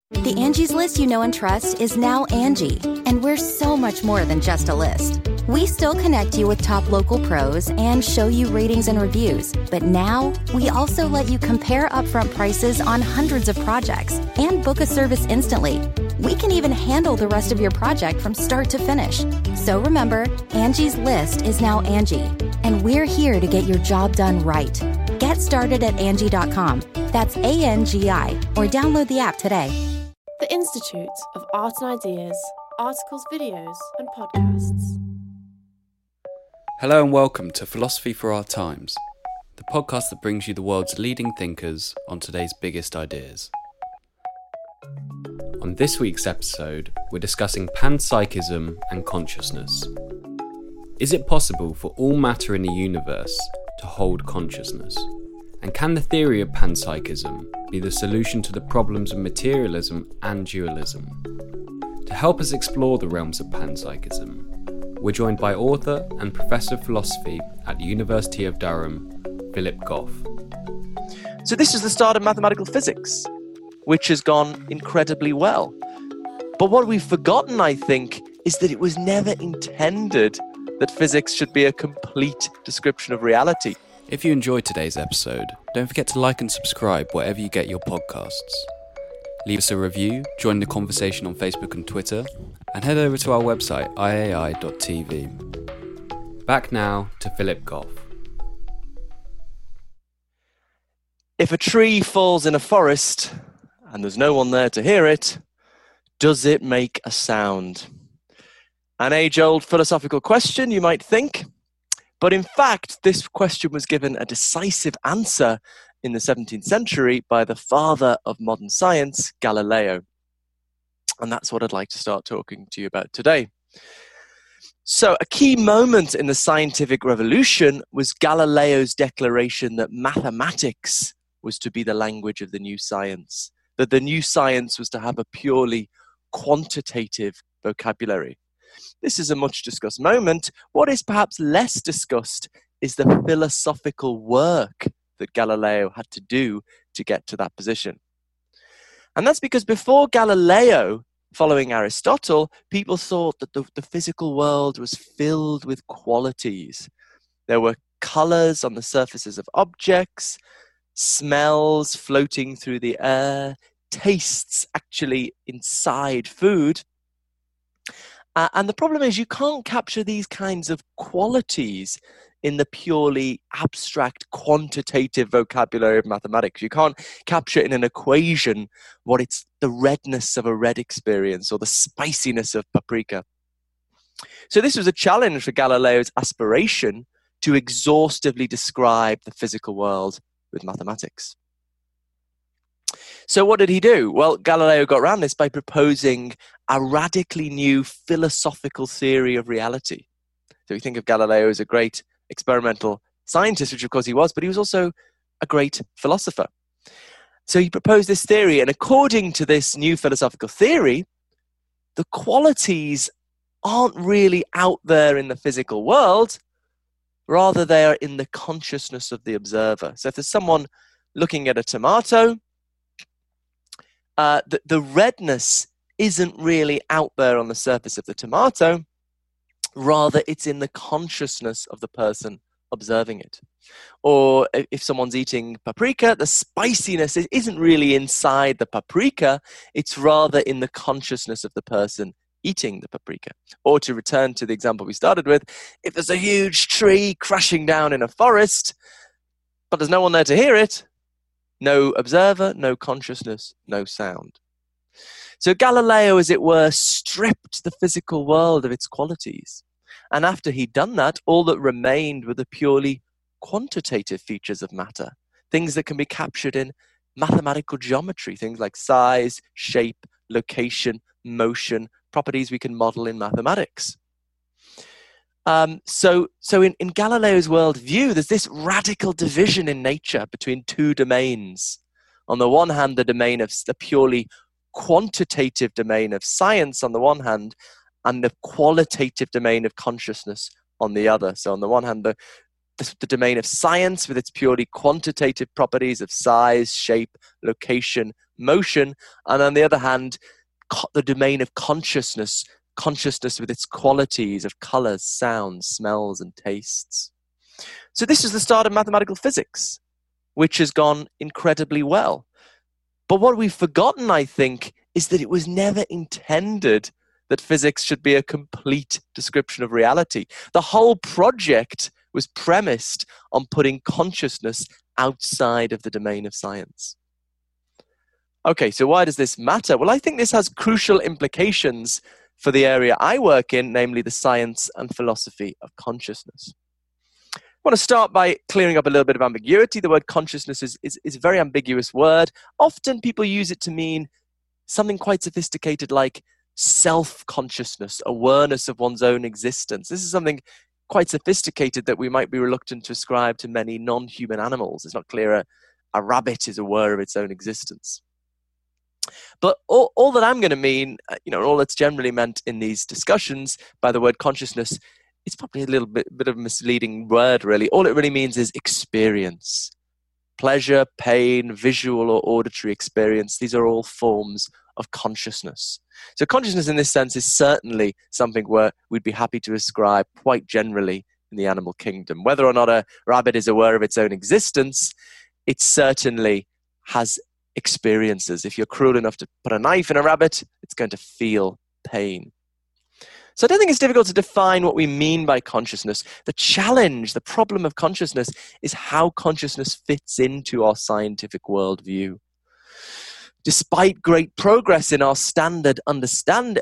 The Angie's List you know and trust is now Angie, and we're so much more than just a list. We still connect you with top local pros and show you ratings and reviews, but now we also let you compare upfront prices on hundreds of projects and book a service instantly. We can even handle the rest of your project from start to finish. So remember, Angie's List is now Angie, and we're here to get your job done right. Get started at Angie.com. That's ANGI, or download the app today. The Institute of Art and Ideas, articles, videos, and podcasts. Hello and welcome to Philosophy for Our Times, the podcast that brings you the world's leading thinkers on today's biggest ideas. On this week's episode, we're discussing panpsychism and consciousness. Is it possible for all matter in the universe to hold consciousness? And can the theory of panpsychism be the solution to the problems of materialism and dualism? To help us explore the realms of panpsychism, we're joined by author and professor of philosophy at the University of Durham, Philip Goff. So this is the start of mathematical physics, which has gone incredibly well. But what we've forgotten, I think, is that it was never intended that physics should be a complete description of reality. If you enjoyed today's episode, don't forget to like and subscribe wherever you get your podcasts. Leave us a review, join the conversation on Facebook and Twitter, and head over to our website, iai.tv. Back now to Philip Goff. If a tree falls in a forest and there's no one there to hear it, does it make a sound? An age-old philosophical question, you might think. But in fact, this question was given a decisive answer in the 17th century by the father of modern science, Galileo. And that's what I'd like to start talking to you about today. So a key moment in the scientific revolution was Galileo's declaration that mathematics was to be the language of the new science, that the new science was to have a purely quantitative vocabulary. This is a much discussed moment. What is perhaps less discussed is the philosophical work that Galileo had to do to get to that position. And that's because before Galileo, following Aristotle, people thought that the physical world was filled with qualities. There were colors on the surfaces of objects, smells floating through the air, tastes actually inside food. And the problem is you can't capture these kinds of qualities in the purely abstract quantitative vocabulary of mathematics. You can't capture in an equation what it's the redness of a red experience or the spiciness of paprika. So this was a challenge for Galileo's aspiration to exhaustively describe the physical world with mathematics. So what did he do? Well, Galileo got around this by proposing a radically new philosophical theory of reality. So we think of Galileo as a great experimental scientist, which of course he was, but he was also a great philosopher. So he proposed this theory, and according to this new philosophical theory, the qualities aren't really out there in the physical world, rather they are in the consciousness of the observer. So if there's someone looking at a tomato, the redness isn't really out there on the surface of the tomato, rather it's in the consciousness of the person observing it. Or if someone's eating paprika, the spiciness isn't really inside the paprika, it's rather in the consciousness of the person eating the paprika. Or to return to the example we started with, if there's a huge tree crashing down in a forest, but there's no one there to hear it, no observer, no consciousness, no sound. So Galileo, as it were, stripped the physical world of its qualities. And after he'd done that, all that remained were the purely quantitative features of matter, things that can be captured in mathematical geometry, things like size, shape, location, motion, properties we can model in mathematics. So in Galileo's worldview, there's this radical division in nature between two domains. On the one hand, the domain of the purely quantitative domain of science on the one hand, and the qualitative domain of consciousness on the other. So on the one hand, the domain of science with its purely quantitative properties of size, shape, location, motion, and on the other hand, the domain of consciousness with its qualities of colors, sounds, smells, and tastes. So this is the start of mathematical physics, which has gone incredibly well. But what we've forgotten, I think, is that it was never intended that physics should be a complete description of reality. The whole project was premised on putting consciousness outside of the domain of science. Okay, so why does this matter? Well, I think this has crucial implications for the area I work in, namely the science and philosophy of consciousness. I want to start by clearing up a little bit of ambiguity. The word consciousness is a very ambiguous word. Often people use it to mean something quite sophisticated like self-consciousness, awareness of one's own existence. This is something quite sophisticated that we might be reluctant to ascribe to many non-human animals. It's not clear a rabbit is aware of its own existence. But all that I'm going to mean, all that's generally meant in these discussions by the word consciousness, it's probably a little bit of a misleading word, really. All it really means is experience. Pleasure, pain, visual or auditory experience, these are all forms of consciousness. So consciousness in this sense is certainly something where we'd be happy to ascribe quite generally in the animal kingdom. Whether or not a rabbit is aware of its own existence, it certainly has experiences. If you're cruel enough to put a knife in a rabbit, it's going to feel pain. So I don't think it's difficult to define what we mean by consciousness. The challenge, the problem of consciousness is how consciousness fits into our scientific worldview. Despite great progress in our scientific understanding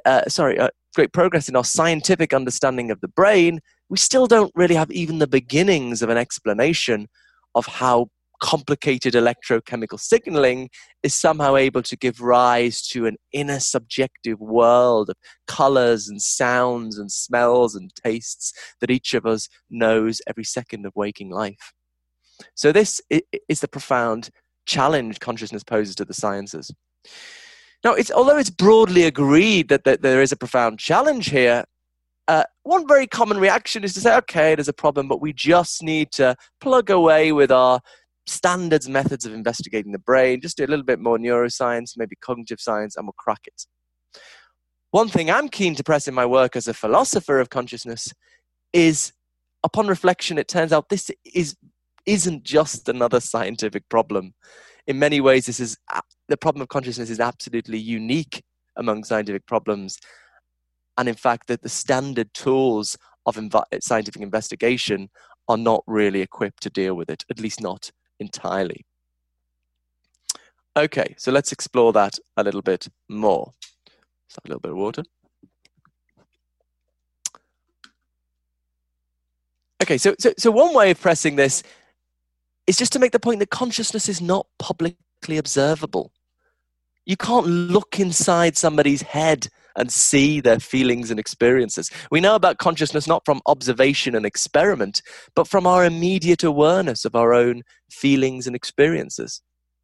of the brain, we still don't really have even the beginnings of an explanation of how complicated electrochemical signaling is somehow able to give rise to an inner subjective world of colors and sounds and smells and tastes that each of us knows every second of waking life. So this is the profound challenge consciousness poses to the sciences. Now, although it's broadly agreed that there is a profound challenge here, one very common reaction is to say, okay, there's a problem, but we just need to plug away with our standards methods of investigating the brain, just do a little bit more neuroscience, maybe cognitive science, and we'll crack it. One thing I'm keen to press in my work as a philosopher of consciousness is, upon reflection, it turns out this isn't just another scientific problem. In many ways, the problem of consciousness is absolutely unique among scientific problems. And in fact, that the standard tools of scientific investigation are not really equipped to deal with it, at least not entirely. Okay, so let's explore that a little bit more. Just a little bit of water. Okay, so one way of pressing this is just to make the point that consciousness is not publicly observable. You can't look inside somebody's head and see their feelings and experiences. We know about consciousness not from observation and experiment, but from our immediate awareness of our own feelings and experiences.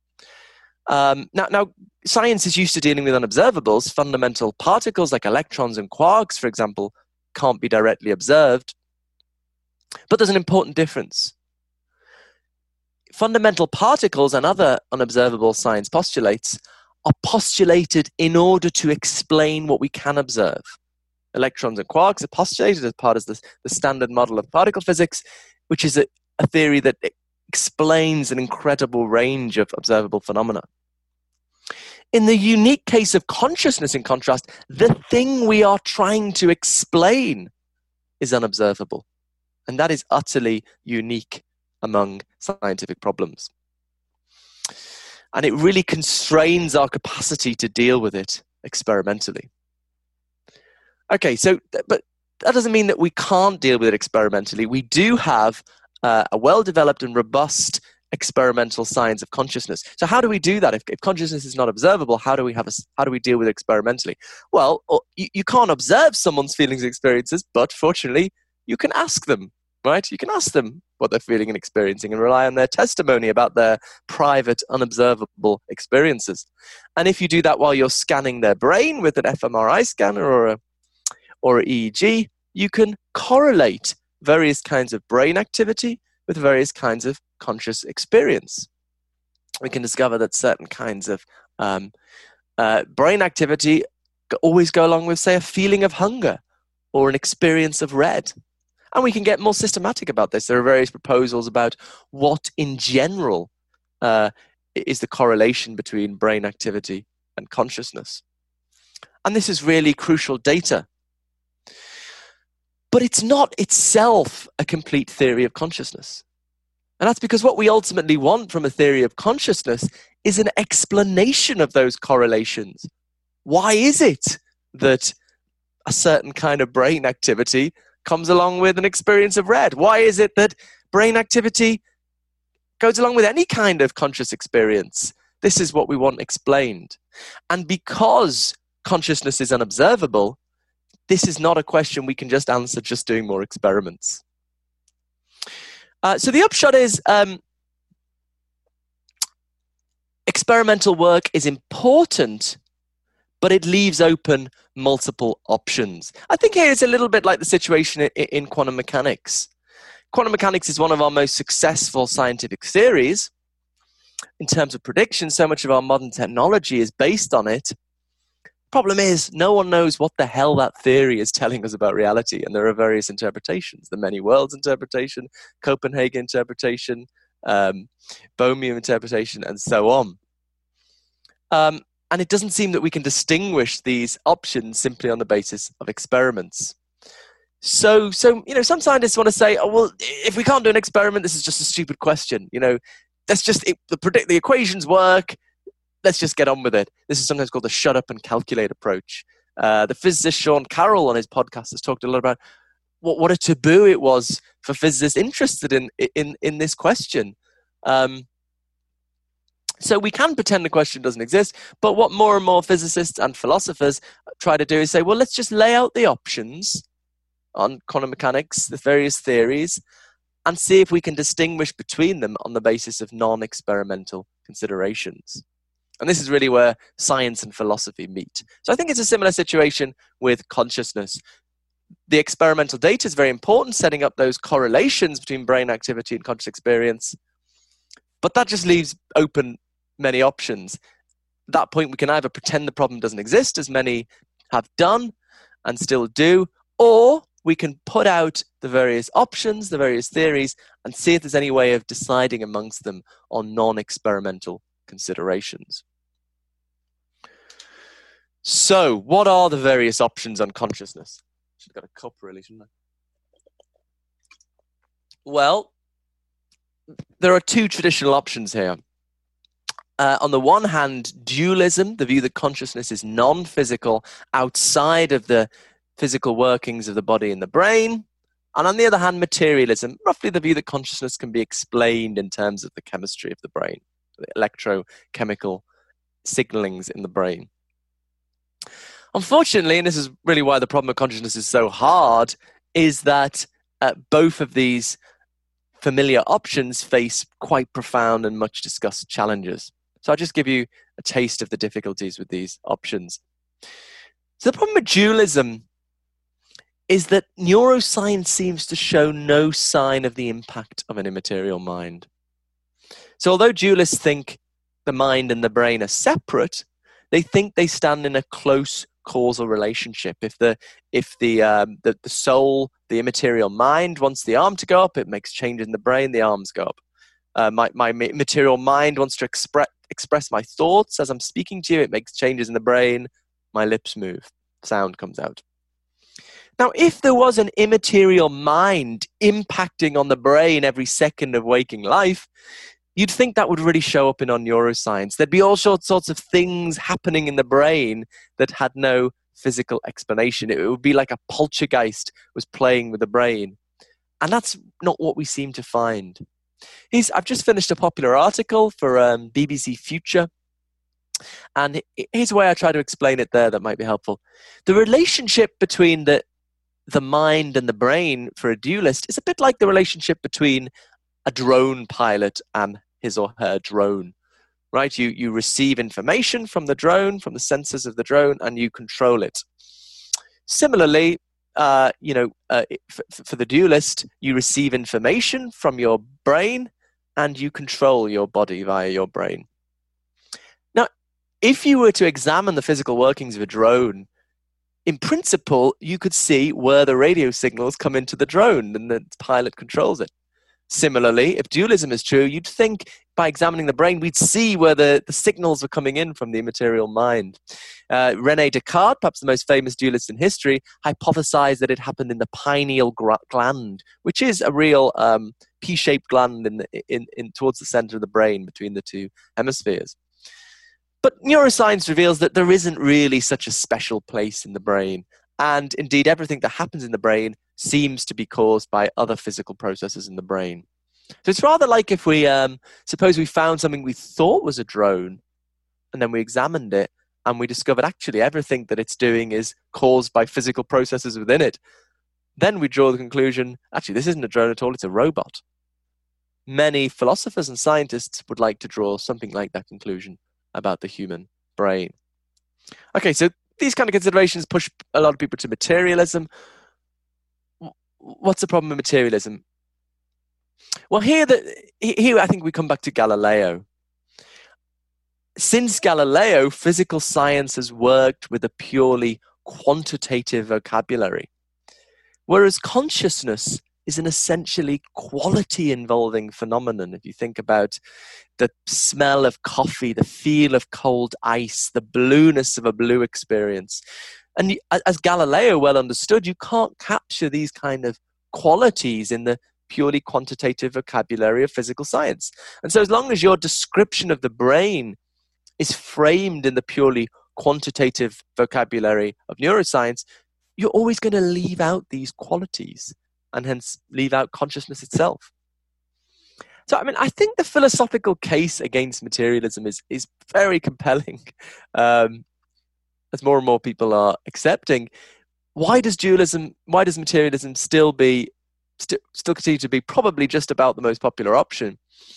Now, science is used to dealing with unobservables. Fundamental particles like electrons and quarks, for example, can't be directly observed. But there's an important difference. Fundamental particles and other unobservable science postulates are postulated in order to explain what we can observe. Electrons and quarks are postulated as part of the standard model of particle physics, which is a theory that explains an incredible range of observable phenomena. In the unique case of consciousness, in contrast, the thing we are trying to explain is unobservable. And that is utterly unique among scientific problems. And it really constrains our capacity to deal with it experimentally. Okay, but that doesn't mean that we can't deal with it experimentally. We do have a well-developed and robust experimental science of consciousness. So how do we do that? If consciousness is not observable, how do we deal with it experimentally? Well, you can't observe someone's feelings and experiences, but fortunately, you can ask them, right? You can ask them what they're feeling and experiencing and rely on their testimony about their private, unobservable experiences. And if you do that while you're scanning their brain with an fMRI scanner or an EEG, you can correlate various kinds of brain activity with various kinds of conscious experience. We can discover that certain kinds of brain activity always go along with, say, a feeling of hunger or an experience of red. And we can get more systematic about this. There are various proposals about what, in general, is the correlation between brain activity and consciousness. And this is really crucial data. But it's not itself a complete theory of consciousness. And that's because what we ultimately want from a theory of consciousness is an explanation of those correlations. Why is it that a certain kind of brain activity comes along with an experience of red? Why is it that brain activity goes along with any kind of conscious experience? This is what we want explained. And because consciousness is unobservable, this is not a question we can just answer just doing more experiments. So the upshot is experimental work is important, but it leaves open multiple options. I think here it's a little bit like the situation in quantum mechanics. Quantum mechanics is one of our most successful scientific theories. In terms of prediction, so much of our modern technology is based on it. Problem is, no one knows what the hell that theory is telling us about reality, and there are various interpretations: the many worlds interpretation, Copenhagen interpretation, Bohmian interpretation, and so on. And it doesn't seem that we can distinguish these options simply on the basis of experiments. So some scientists want to say, oh, well, if we can't do an experiment, this is just a stupid question. That's just the equations work. Let's just get on with it. This is sometimes called the shut up and calculate approach. The physicist Sean Carroll on his podcast has talked a lot about what a taboo it was for physicists interested in this question. So we can pretend the question doesn't exist, but what more and more physicists and philosophers try to do is say, well, let's just lay out the options on quantum mechanics, the various theories, and see if we can distinguish between them on the basis of non-experimental considerations. And this is really where science and philosophy meet. So I think it's a similar situation with consciousness. The experimental data is very important, setting up those correlations between brain activity and conscious experience. But that just leaves open many options. At that point, we can either pretend the problem doesn't exist, as many have done and still do, or we can put out the various options, the various theories, and see if there's any way of deciding amongst them on non-experimental considerations. So, what are the various options on consciousness? Should have got a cup, really, shouldn't I? Well, there are two traditional options here. On the one hand, dualism, the view that consciousness is non-physical, outside of the physical workings of the body and the brain. And on the other hand, materialism, roughly the view that consciousness can be explained in terms of the chemistry of the brain, the electrochemical signalings in the brain. Unfortunately, and this is really why the problem of consciousness is so hard, is that both of these familiar options face quite profound and much discussed challenges. So I'll just give you a taste of the difficulties with these options. So the problem with dualism is that neuroscience seems to show no sign of the impact of an immaterial mind. So although dualists think the mind and the brain are separate, they think they stand in a close causal relationship. If the soul, the immaterial mind, wants the arm to go up, it makes changes in the brain, the arms go up. My material mind wants to express my thoughts as I'm speaking to you, it makes changes in the brain, my lips move, sound comes out. Now, if there was an immaterial mind impacting on the brain every second of waking life, you'd think that would really show up in our neuroscience. There'd be all sorts of things happening in the brain that had no physical explanation. It would be like a poltergeist was playing with the brain. And that's not what we seem to find. I've just finished a popular article for BBC Future. And here's the way I try to explain it there that might be helpful. The relationship between the mind and the brain for a dualist is a bit like the relationship between a drone pilot and his or her drone, right? You receive information from the drone, from the sensors of the drone, and you control it. Similarly, for the dualist, you receive information from your brain and you control your body via your brain. Now, if you were to examine the physical workings of a drone, in principle, you could see where the radio signals come into the drone and the pilot controls it. Similarly, if dualism is true, you'd think by examining the brain, we'd see where the signals are coming in from the immaterial mind. René Descartes, perhaps the most famous dualist in history, hypothesized that it happened in the pineal gland, which is a real P-shaped gland in towards the center of the brain between the two hemispheres. But neuroscience reveals that there isn't really such a special place in the brain. And indeed, everything that happens in the brain seems to be caused by other physical processes in the brain. So it's rather like if we, suppose we found something we thought was a drone, and then we examined it, and we discovered actually everything that it's doing is caused by physical processes within it. Then we draw the conclusion, actually, this isn't a drone at all, it's a robot. Many philosophers and scientists would like to draw something like that conclusion about the human brain. Okay, so these kind of considerations push a lot of people to materialism. What's the problem with materialism? Well, here I think we come back to Galileo. Since Galileo, physical science has worked with a purely quantitative vocabulary, whereas consciousness is an essentially quality-involving phenomenon. If you think about the smell of coffee, the feel of cold ice, the blueness of a blue experience. And as Galileo well understood, you can't capture these kind of qualities in the purely quantitative vocabulary of physical science. And so as long as your description of the brain is framed in the purely quantitative vocabulary of neuroscience, you're always going to leave out these qualities and hence leave out consciousness itself. So, I mean, I think the philosophical case against materialism is very compelling, as more and more people are accepting. Why does materialism still continue to be probably just about the most popular option?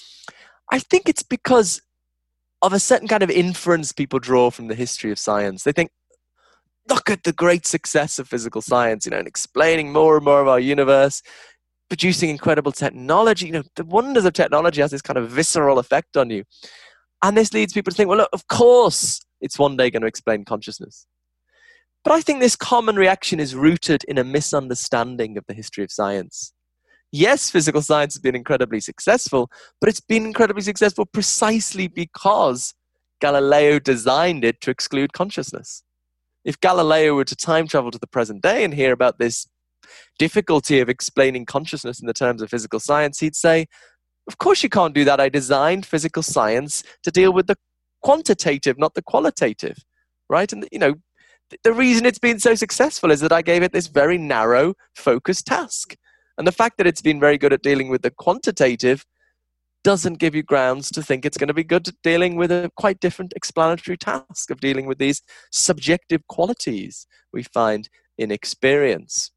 I think it's because of a certain kind of inference people draw from the history of science. They think, look at the great success of physical science, in explaining more and more of our universe, producing incredible technology. The wonders of technology has this kind of visceral effect on you. And this leads people to think, well, look, of course it's one day going to explain consciousness. But I think this common reaction is rooted in a misunderstanding of the history of science. Yes, physical science has been incredibly successful, but it's been incredibly successful precisely because Galileo designed it to exclude consciousness. If Galileo were to time travel to the present day and hear about this difficulty of explaining consciousness in the terms of physical science, he'd say, of course you can't do that. I designed physical science to deal with the quantitative, not the qualitative, right? And, the reason it's been so successful is that I gave it this very narrow, focused task. And the fact that it's been very good at dealing with the quantitative doesn't give you grounds to think it's going to be good at dealing with a quite different explanatory task of dealing with these subjective qualities we find in experience.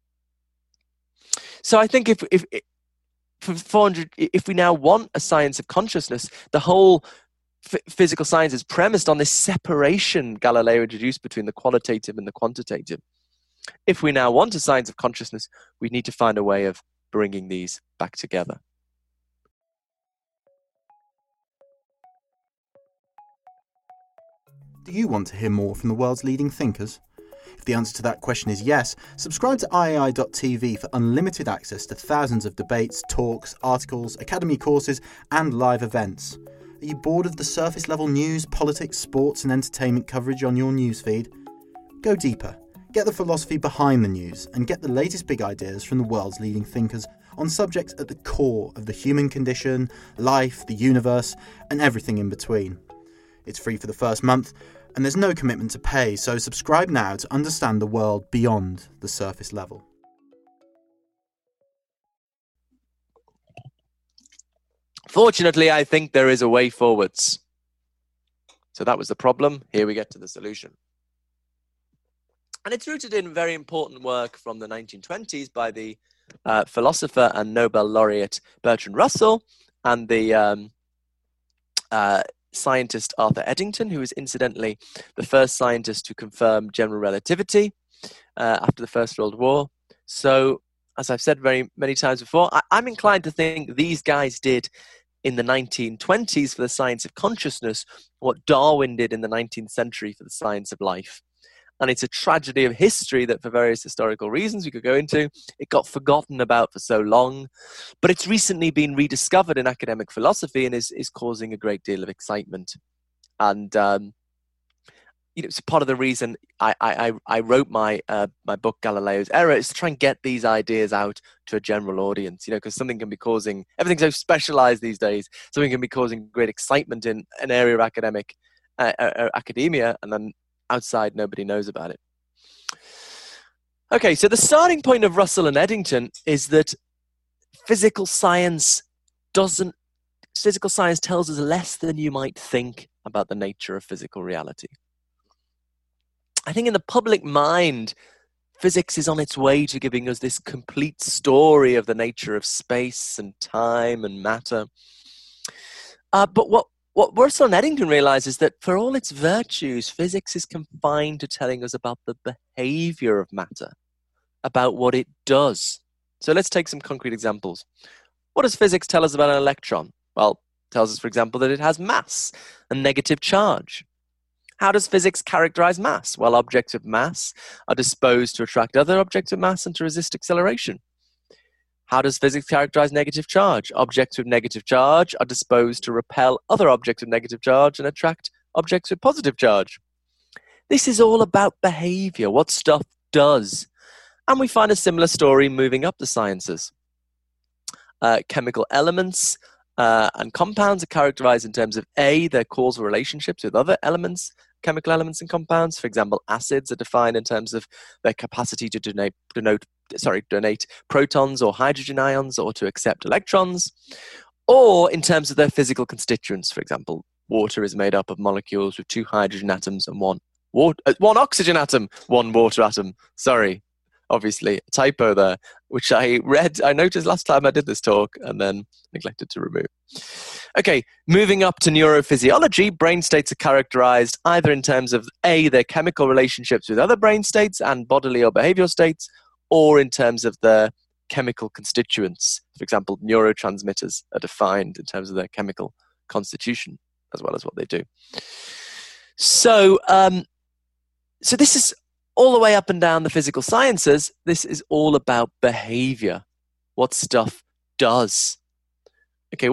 So I think if we now want a science of consciousness, the whole physical science is premised on this separation Galileo introduced between the qualitative and the quantitative. If we now want a science of consciousness, we need to find a way of bringing these back together. Do you want to hear more from the world's leading thinkers? If the answer to that question is yes, subscribe to iai.tv for unlimited access to thousands of debates, talks, articles, academy courses, and live events. Are you bored of the surface level news, politics, sports, and entertainment coverage on your newsfeed? Go deeper. Get the philosophy behind the news and get the latest big ideas from the world's leading thinkers on subjects at the core of the human condition, life, the universe, and everything in between. It's free for the first month, and there's no commitment to pay, so subscribe now to understand the world beyond the surface level. Fortunately, I think there is a way forwards. So that was the problem. Here we get to the solution. And it's rooted in very important work from the 1920s by the philosopher and Nobel laureate Bertrand Russell and the scientist Arthur Eddington, who was incidentally the first scientist to confirm general relativity. after the First World War. So, as I've said very many times before, I'm inclined to think these guys did in the 1920s for the science of consciousness what Darwin did in the 19th century for the science of life. And it's a tragedy of history that for various historical reasons we could go into, it got forgotten about for so long. But it's recently been rediscovered in academic philosophy and is causing a great deal of excitement. And it's part of the reason I wrote my book Galileo's Error is to try and get these ideas out to a general audience. Because something can be causing, everything's so specialized these days. Something can be causing great excitement in an area of academia, and then outside nobody knows about it. Okay, so the starting point of Russell and Eddington is that physical science tells us less than you might think about the nature of physical reality. I think in the public mind, physics is on its way to giving us this complete story of the nature of space and time and matter. But what Russell and Eddington realize is that for all its virtues, physics is confined to telling us about the behavior of matter, about what it does. So let's take some concrete examples. What does physics tell us about an electron? Well, it tells us, for example, that it has mass and negative charge. How does physics characterize mass? Well, objects of mass are disposed to attract other objects of mass and to resist acceleration. How does physics characterize negative charge? Objects with negative charge are disposed to repel other objects of negative charge and attract objects with positive charge. This is all about behavior, what stuff does. And we find a similar story moving up the sciences. Chemical elements and compounds are characterized in terms of A, their causal relationships with other elements, chemical elements and compounds. For example, acids are defined in terms of their capacity to donate protons or hydrogen ions or to accept electrons, or in terms of their physical constituents. For example, water is made up of molecules with 2 hydrogen atoms and one oxygen atom, 1 water atom. Sorry, obviously a typo there, which I noticed last time I did this talk and then neglected to remove. Okay, moving up to neurophysiology, brain states are characterized either in terms of A, their chemical relationships with other brain states and bodily or behavioral states, or in terms of their chemical constituents. For example, neurotransmitters are defined in terms of their chemical constitution as well as what they do. So this is all the way up and down the physical sciences. This is all about behavior, what stuff does. Okay,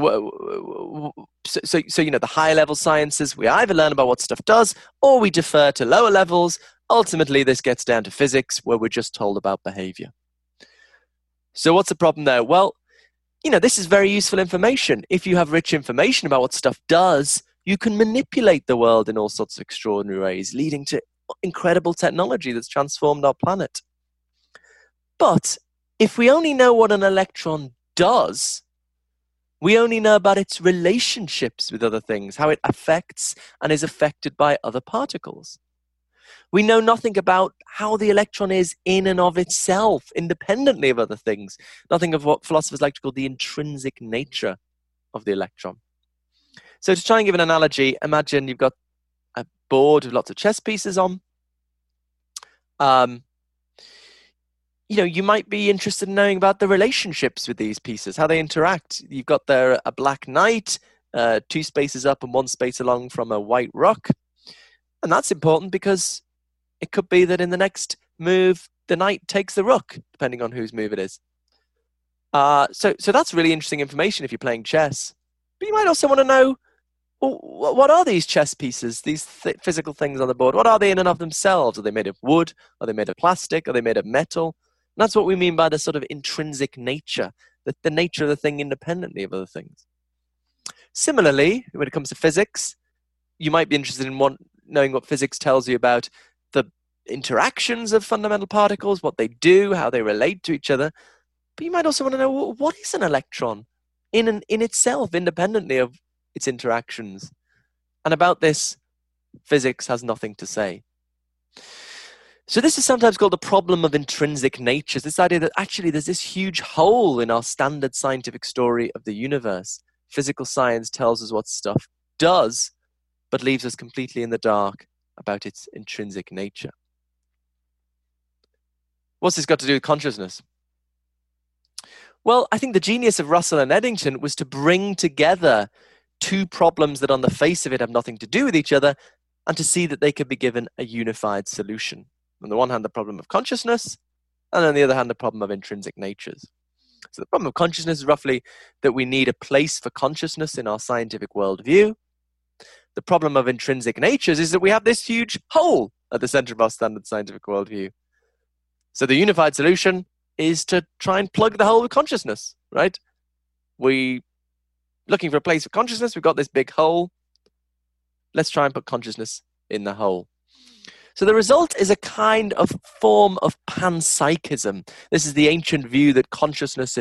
so the higher level sciences, we either learn about what stuff does or we defer to lower levels. Ultimately, this gets down to physics, where we're just told about behavior. So what's the problem there? Well, this is very useful information. If you have rich information about what stuff does, you can manipulate the world in all sorts of extraordinary ways, leading to incredible technology that's transformed our planet. But if we only know what an electron does, we only know about its relationships with other things, how it affects and is affected by other particles. We know nothing about how the electron is in and of itself, independently of other things. Nothing of what philosophers like to call the intrinsic nature of the electron. So to try and give an analogy, imagine you've got a board with lots of chess pieces on. You might be interested in knowing about the relationships with these pieces, how they interact. You've got there a black knight, 2 spaces up and 1 space along from a white rook. And that's important because it could be that in the next move, the knight takes the rook, depending on whose move it is. So that's really interesting information if you're playing chess. But you might also want to know, well, what are these chess pieces, these physical things on the board? What are they in and of themselves? Are they made of wood? Are they made of plastic? Are they made of metal? And that's what we mean by the sort of intrinsic nature, the nature of the thing independently of other things. Similarly, when it comes to physics, you might be interested in knowing what physics tells you about the interactions of fundamental particles, what they do, how they relate to each other. But you might also want to know, well, what is an electron in itself, independently of its interactions? And about this, physics has nothing to say. So this is sometimes called the problem of intrinsic natures, this idea that actually there's this huge hole in our standard scientific story of the universe. Physical science tells us what stuff does, but leaves us completely in the dark about its intrinsic nature. What's this got to do with consciousness? Well, I think the genius of Russell and Eddington was to bring together two problems that on the face of it have nothing to do with each other, and to see that they could be given a unified solution. On the one hand, the problem of consciousness, and on the other hand, the problem of intrinsic natures. So the problem of consciousness is roughly that we need a place for consciousness in our scientific worldview. The problem of intrinsic natures is that we have this huge hole at the center of our standard scientific worldview. So the unified solution is to try and plug the hole with consciousness, right? We looking for a place for consciousness, we've got this big hole. Let's try and put consciousness in the hole. So the result is a kind of form of panpsychism. This is the ancient view that consciousness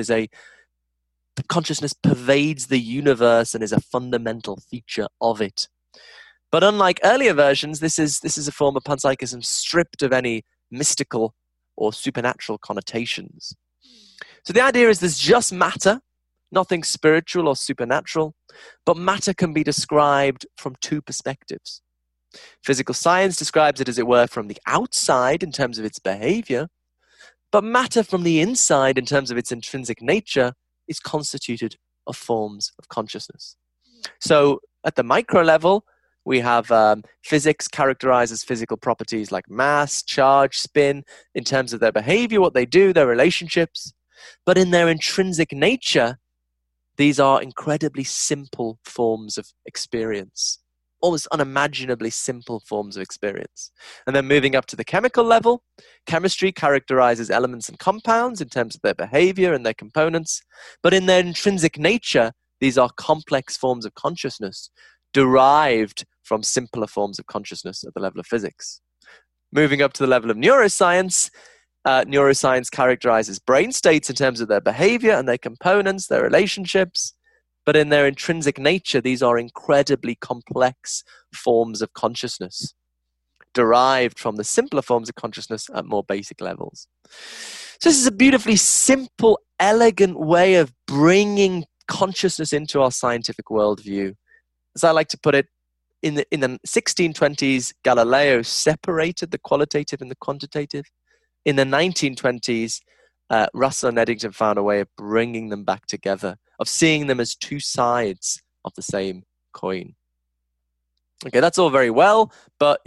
pervades the universe and is a fundamental feature of it. But unlike earlier versions, this is a form of panpsychism stripped of any mystical or supernatural connotations. So the idea is there's just matter, nothing spiritual or supernatural, but matter can be described from two perspectives. Physical science describes it, as it were, from the outside in terms of its behavior, but matter from the inside in terms of its intrinsic nature is constituted of forms of consciousness. So at the micro level, we have physics characterizes physical properties like mass, charge, spin, in terms of their behavior, what they do, their relationships. But in their intrinsic nature, these are incredibly simple forms of experience, almost unimaginably simple forms of experience. And then moving up to the chemical level, chemistry characterizes elements and compounds in terms of their behavior and their components. But in their intrinsic nature, these are complex forms of consciousness derived from simpler forms of consciousness at the level of physics. Moving up to the level of neuroscience, neuroscience characterizes brain states in terms of their behavior and their components, their relationships. But in their intrinsic nature, these are incredibly complex forms of consciousness, derived from the simpler forms of consciousness at more basic levels. So this is a beautifully simple, elegant way of bringing consciousness into our scientific worldview. As I like to put it, in the 1620s, Galileo separated the qualitative and the quantitative. In the 1920s, Russell and Eddington found a way of bringing them back together, of seeing them as two sides of the same coin. Okay, that's all very well, but,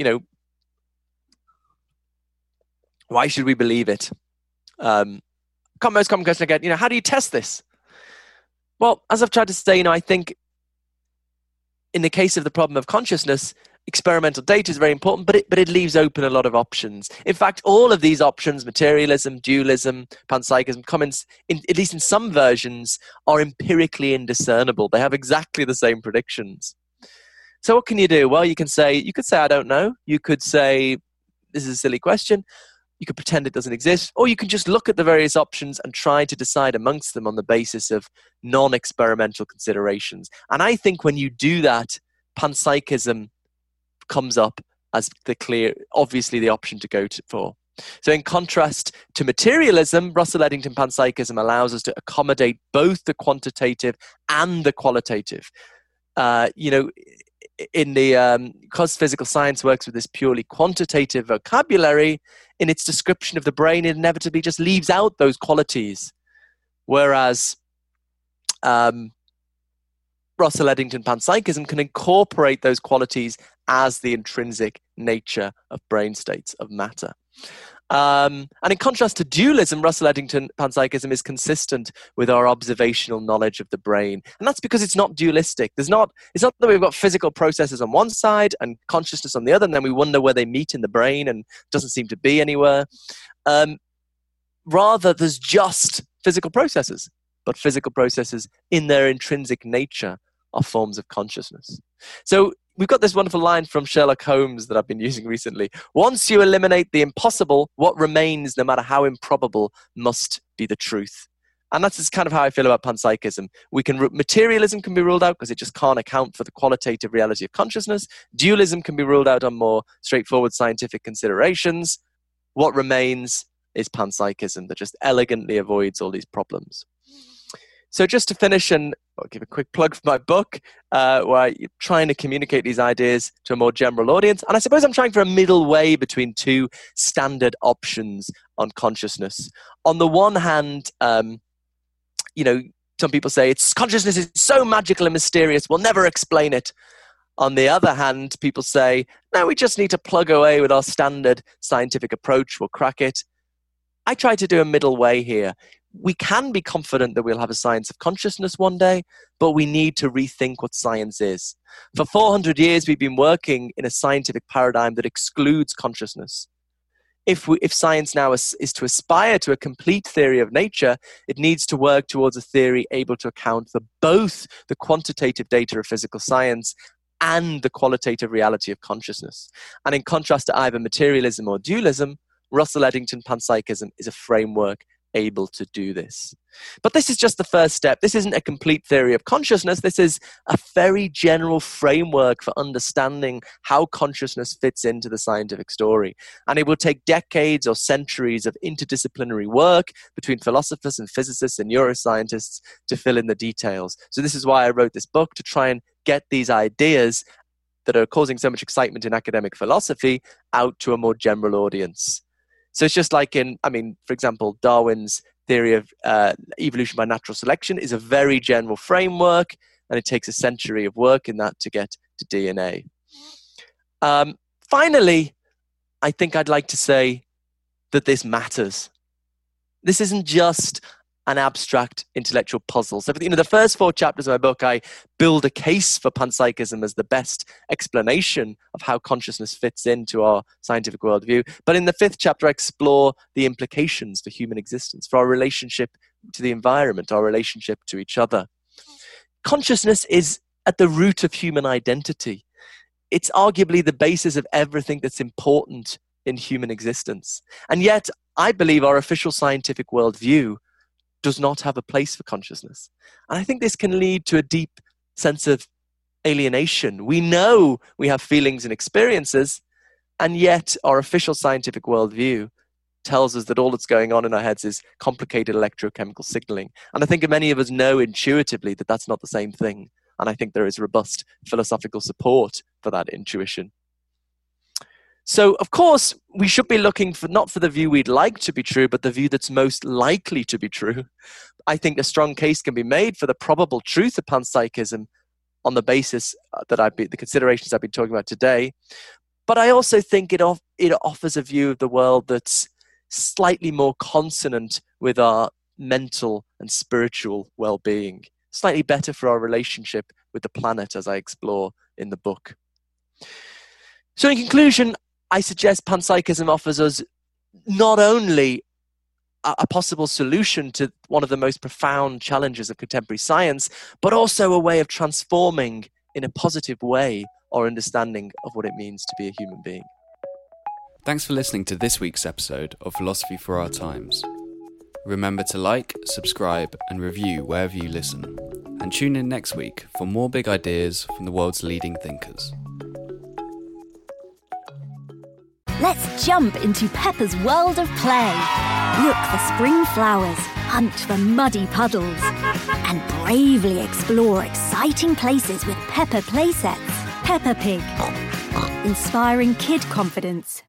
why should we believe it? Most common question I get, how do you test this? Well, as I've tried to say, I think in the case of the problem of consciousness, experimental data is very important, but it leaves open a lot of options. In fact, all of these options, materialism, dualism, panpsychism, at least in some versions, are empirically indiscernible. They have exactly the same predictions. So what can you do? Well, you could say, I don't know. You could say, this is a silly question. You could pretend it doesn't exist, or you can just look at the various options and try to decide amongst them on the basis of non-experimental considerations. And I think when you do that, panpsychism comes up as obviously the option to go for. So in contrast to materialism, Russell-Eddington panpsychism allows us to accommodate both the quantitative and the qualitative. Because physical science works with this purely quantitative vocabulary, in its description of the brain, it inevitably just leaves out those qualities. Whereas Russell-Eddington panpsychism can incorporate those qualities as the intrinsic nature of brain states, of matter. And in contrast to dualism, Russell-Eddington panpsychism is consistent with our observational knowledge of the brain. And that's because it's not dualistic. It's not that we've got physical processes on one side and consciousness on the other, and then we wonder where they meet in the brain and it doesn't seem to be anywhere. Rather, there's just physical processes, but physical processes in their intrinsic nature are forms of consciousness. So we've got this wonderful line from Sherlock Holmes that I've been using recently. Once you eliminate the impossible, what remains, no matter how improbable, must be the truth. And that's kind of how I feel about panpsychism. Materialism can be ruled out because it just can't account for the qualitative reality of consciousness. Dualism can be ruled out on more straightforward scientific considerations. What remains is panpsychism that just elegantly avoids all these problems. So just to finish, and I'll give a quick plug for my book, where you're trying to communicate these ideas to a more general audience. And I suppose I'm trying for a middle way between two standard options on consciousness. On the one hand, some people say consciousness is so magical and mysterious, we'll never explain it. On the other hand, people say, no, we just need to plug away with our standard scientific approach, we'll crack it. I try to do a middle way here. We can be confident that we'll have a science of consciousness one day, but we need to rethink what science is. For 400 years, we've been working in a scientific paradigm that excludes consciousness. If science now is to aspire to a complete theory of nature, it needs to work towards a theory able to account for both the quantitative data of physical science and the qualitative reality of consciousness. And in contrast to either materialism or dualism, Russell-Eddington panpsychism is a framework able to do this. But this is just the first step. This isn't a complete theory of consciousness. This is a very general framework for understanding how consciousness fits into the scientific story. And it will take decades or centuries of interdisciplinary work between philosophers and physicists and neuroscientists to fill in the details. So this is why I wrote this book, to try and get these ideas that are causing so much excitement in academic philosophy out to a more general audience. So it's just like for example, Darwin's theory of evolution by natural selection is a very general framework, and it takes a century of work in that to get to DNA. Finally, I think I'd like to say that this matters. This isn't just an abstract intellectual puzzle. So, the first 4 chapters of my book, I build a case for panpsychism as the best explanation of how consciousness fits into our scientific worldview. But in the 5th chapter, I explore the implications for human existence, for our relationship to the environment, our relationship to each other. Consciousness is at the root of human identity. It's arguably the basis of everything that's important in human existence. And yet, I believe our official scientific worldview does not have a place for consciousness. And I think this can lead to a deep sense of alienation. We know we have feelings and experiences, and yet our official scientific worldview tells us that all that's going on in our heads is complicated electrochemical signaling. And I think many of us know intuitively that that's not the same thing. And I think there is robust philosophical support for that intuition. So, of course, we should be looking not for the view we'd like to be true, but the view that's most likely to be true. I think a strong case can be made for the probable truth of panpsychism on the basis the considerations I've been talking about today. But I also think it offers a view of the world that's slightly more consonant with our mental and spiritual well-being, slightly better for our relationship with the planet, as I explore in the book. So, in conclusion, I suggest panpsychism offers us not only a possible solution to one of the most profound challenges of contemporary science, but also a way of transforming in a positive way our understanding of what it means to be a human being. Thanks for listening to this week's episode of Philosophy for Our Times. Remember to like, subscribe, and review wherever you listen. And tune in next week for more big ideas from the world's leading thinkers. Let's jump into Peppa's world of play. Look for spring flowers, hunt for muddy puddles, and bravely explore exciting places with Peppa playsets. Peppa Pig, inspiring kid confidence.